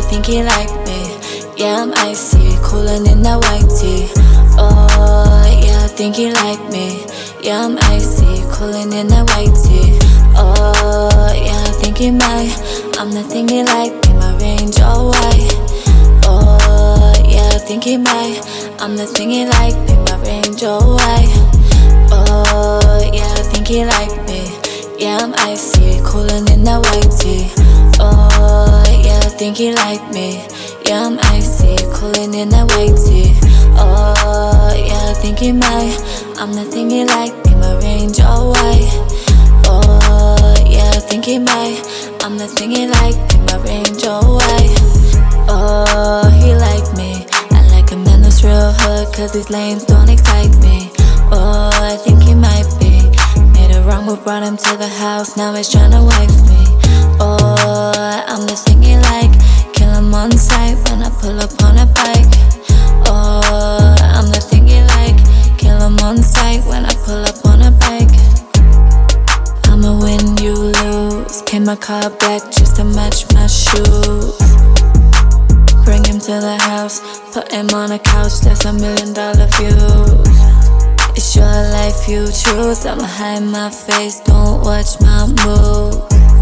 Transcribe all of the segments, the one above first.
think he like me. Yeah, I'm icy, coolin' in that white tee. Oh, yeah, I think he like me. Yeah, I'm icy, coolin' in that white tee. Oh, yeah, I think he might. I'm the thing he like me, my range all white. Oh, yeah, I think he might. I'm the thing he like me, my range all white. Oh, yeah, I think he like me. Yeah, I'm icy, coolin' in that white tee. Oh, yeah, I think he like me. Yeah, I'm icy, coolin' in that white tee. Oh, yeah, I think he might. I'm the thing he like me, my range all white. Oh, yeah, I think he might. I'm the thing he like me, my range all white. Oh, he like me. I like a man that's real hood, cause these lanes don't excite me. Oh, I think he might be. Made it wrong, but brought him to the house, now he's tryna wife me. Oh, I'm the thing he like. Kill him on sight when I pull up on a bike. Oh, I'm the thing he like. Kill him on sight when I pull up on a bike. I'ma win, you lose. Pay my car back just to match my shoes. Bring him to the house, put him on a couch, that's $1 million views. It's your life you choose, I'ma hide my face, don't watch my moves.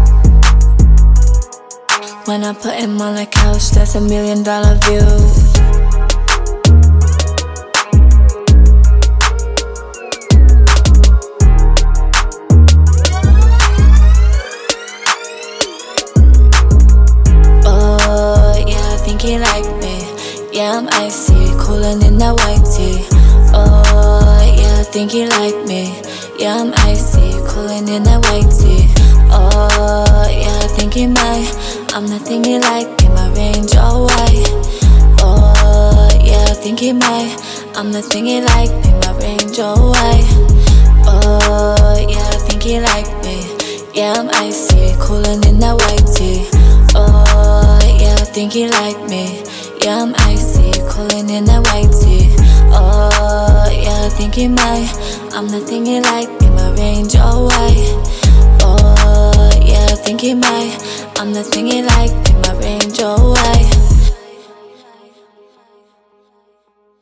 When I put him on the couch, that's $1 million views. Oh, yeah, I think he like me. Yeah, I'm icy, coolin' in that white tee. Oh, yeah, I think he like me. Yeah, I'm icy, coolin' in that white tee. Oh, yeah, I think he might. I'm the thing he like me, my range all white. Oh, yeah, I think he might. I'm the thing he like me, my range all white. Oh, yeah, I think he like me. Yeah, I'm icy, coolin' in that white tee. Oh, yeah, I think he like me. Yeah, I'm icy, coolin' in that white tee. Oh, yeah, I think he might. I'm the thing he like me, my range all white. Oh, yeah, I think he might. I'm the thing he like me, my range all white.